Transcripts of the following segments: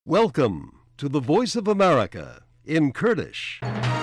Welcome to the Voice of America in Kurdish.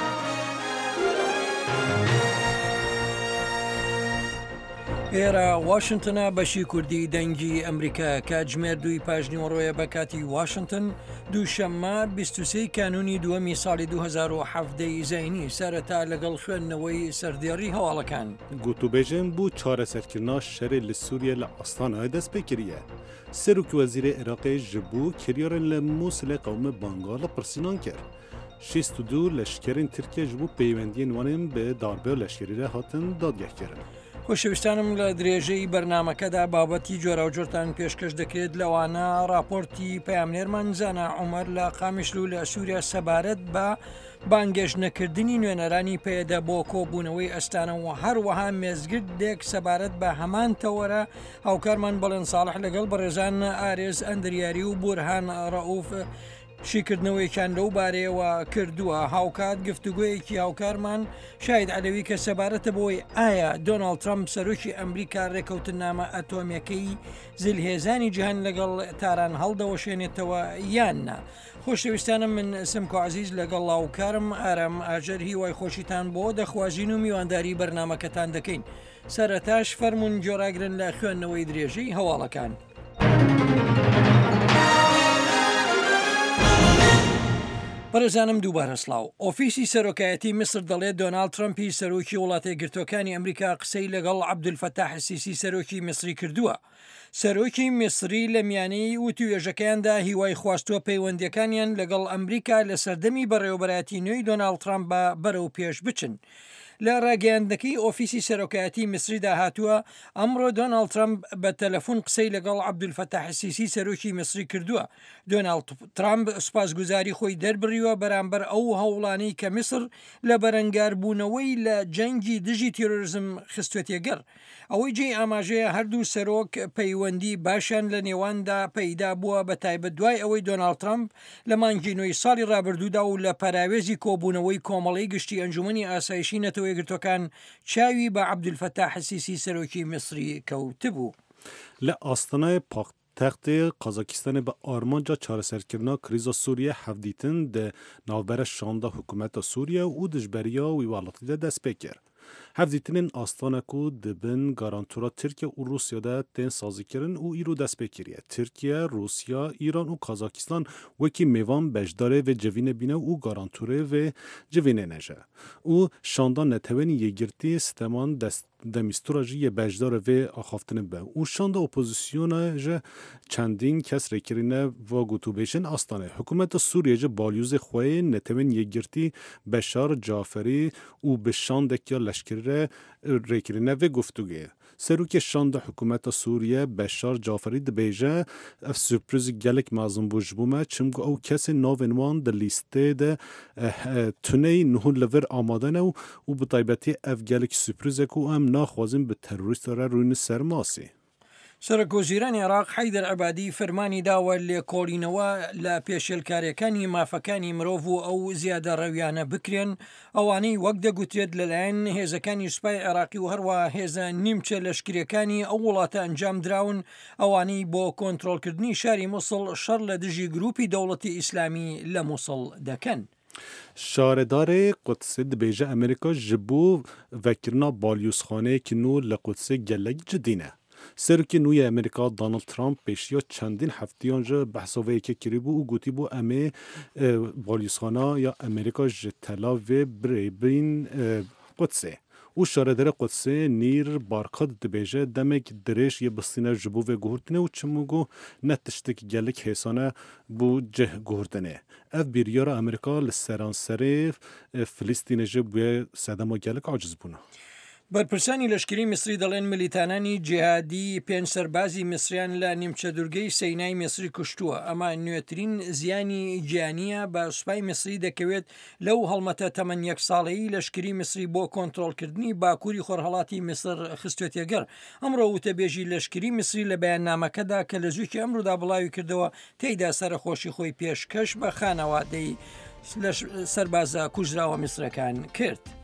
ئێرە واشنگتنە بەشی کوردی دەنگی ئەمریکا کاتژمێر دوی پاژنیوەڕۆیە بە کاتی واشنگتن دووشەممە 23 کانونی دووەمی ساڵی 2017 زینی سەرەتا لەگەڵ خوێندنەوەی سەردێڕی هەواڵەکان گوتوبێژن بوو چارەسەرکردنا شەرێ لە سووریە لە ئاستانای دەست پێ کردیە. سەرۆکی وەزیرە عێراقی ji bo kiryarên li Mosulê qewmê Bangal pirsînan kir. 62 leşkerên Tirkiye ji bo peywendiyên wanên bi darbe leşkerî re hatin dadgehkirin. خۆشەویستانم لە درێژەی بەرنمەکەدا بابەتی جۆراوجۆرتان پێشکەش دەکرێت لەوانە راپۆرتی پەیامنێرمان زانا عومەر لە قامیشلو لە سووریا سەبارەت بە بانگێژ نەکردنی نوێنەرانی پێدا بۆ کۆبوونەوەی ئەستانە و هەروەها مێزگردێک سەبارەت بە هەمان تەوەرە هاوکارمان بەڵێن ساڵح لەگەڵ بەڕێزان ئارێز ئەندریاری و بورهان ڕەئوف شیکردنەوەیکیان لەو بارەیەوە کردووە. هاوکات گفتوگویەکی هاوکارمان شاید عەلەوی کە سەبارەتە بۆی ئایا دۆناڵد ترامپ سەرۆکی ئەمریکا ڕێکەوتنامە ئەتۆمیەکەی زلهێزانی جیهان لەگەڵ تاران هەڵدەوەشێنێتەوە یاننا. خۆشەویستانم من سمکۆ عزیز لەگەڵ هاوکارم ئارام ئاژەر هیوای خۆشیتان بۆ دەخوازین و میوانداری بەرنمەکەتان دەکەین. سەرەتاش فەرمونون جۆراگرن لە خوێندنەوەی درێژەی هەواڵەکان. بەڕێزانم دووبارە سڵاو. ئۆفیسی سەرۆکایەتی میسر دەڵێت دۆناڵد ترامپی سەرۆکی وڵاتە یەکگرتووەکانی ئەمریکا قسەی لەگەڵ عەبدولفەتاح السیسی سەرۆکی میسری کردووە. سەرۆکی میسری لە میانەی وتوێژەکەیاندا هیوای خواستووە پەیوەندیەکانیان لەگەڵ ئەمریکا لە سەردەمی بەڕێوەبەرایەتی نوێی دۆناڵد ترامپ بەرەو پێش بچن. لە ڕاگەیاندنەکەی ئۆفیسی سەرۆکایەتی میسریدا هاتووە ئەمڕۆ دۆناڵد ترامپ بە تەلەفۆن قسەی لەگەڵ عەبدولفەتاح السیسی سەرۆکی میسری کردووە. دۆناڵد ترامپ سوپاسگوزاری خۆی دەربڕیوە بەرامبەر ئەو هەوڵانەی کە میسر لە بەرەنگاربوونەوەی لە جەنگی دژی تیرۆریزم خستوێتێگەر. ئەوەی جێی ئاماژەیە هەردوو سەرۆک پەیوەندی باشیان لە نێواندا پەیدا بووە بە تایبەت دوای ئەوەی دۆناڵد ترامپ لە مانگی نوێی ساڵی ڕابردوودا و لە پەراوێزی کۆبوونەوەی کۆمەڵەی گشتی ئەنجومەنی ئاسایشی نەتەوە یەکگرتووەکان چاوی بە عەبدولفەتاح السیسی سەرۆکی میسری کەوتبوو. لە ئاستانای پاختەختê Qazakîstanê bi armanca çareserkirina krîza Sûriye hevdîtin di navbera şanda hikûmeta Sûriye û dijberiya wî welatî de dest pê kir. Hevdîtinên astana ku dibin garantura Tirkiye û Rûsya de tên sazîkirin û îro dest pê kiriye. Tirkiye, Rûsya, İran û Kazakîstan wekî mêvan beşdarê vê civînê bîne û garanturê vê civînê neje. û şanda netewên yêgirtî steman demîstura jî yê beşdarê vê axaftinê be. û şanda opozisyona ji çendîn kes rêkirîne va gotûbêjin astanê. Hikûmeta Sûriye ji balyozê xwe netewên yêgirtî Beşar Caferî û bi şandekiya leşkerî re rêkirîne vê guftugê. Serokê şanda hikûmeta Sûriye Beşar Caferî dibêje ev sürprizî gelek mezin bû ji bo me çimku ew kesên navên wan di lîstê de tuneyî nihûn li vir amade ne û bi taybetî ev gelek sürprizek û em naxwazin bi terorîstan re rûnin ser masê. سەرۆکوەزیرانی عێراق حەیدەر عەبادی فەرمانی داوە لێکۆڵینەوە لە پێشێلکاریەکانی مافەکانی مرۆڤ و ئەو زیادە ڕەویانە بکرێن ئەوانەی وەک دەگوترێت لەلایەن هێزەکانی سوپای عێراقی و هەروە هێزە نیمچە لەشکریەکانی ئەو وڵاتە ئەنجام دراون ئەوانەی بۆ کۆنتڕۆلکردنی شاری مووسڵ شەڕ لە دژی گروپی دەوڵەتی ئیسلامی لە مووسڵ دەکەن. Şaredarê Qudsê dibêje Amerîka ji bo vekirina balyozxaneyekî nû li Qudsê gelek cidî ne. Serokê nû yê Amerîka Donald Trump pêşiya çendîn heftiyan ji behsa vê yekê kirîbû û gotîbû em ê balyozxana ya Amerîka ji Tel Avivê birêbîn Qudsê. û şaredarê Qudsê Nîr Barkat dibêje demek dirêj yê bistîne ji bo vê guhurtinê û çimû ne tiştekî gelek hêsane bû cih guhurtinê. Ev biryara Amerîka li seranserê Filîstînê jî bûye sedema gelek aciz bûne. بەرپرسانی لەشکری میسری دەڵێن ملیتانانی جیهادی 5 سەربازی میسریان لە نیمچە دوورگەی سەینای میسری کوشتووە. ئەمە نوێترین زیانی گیانیە بە سوپای میسری دەکەوێت لەو هەڵمەتە تەمەن 1 ساڵەیی لەشکری میسری بۆ کۆنتڕۆلکردنی باکووری خۆرهەڵاتی میسر خستوێتێگەر. ئەمڕۆ وتەبێژی لەشکری میسری لە بەیاننامەکەدا کە لە زووکی ئەمڕۆدا بڵاوی کردەوە تێیدا سەرخۆشی خۆی پێشکەش بە خانەوادەی سەربازە کوژراوە میسرەکان کرد.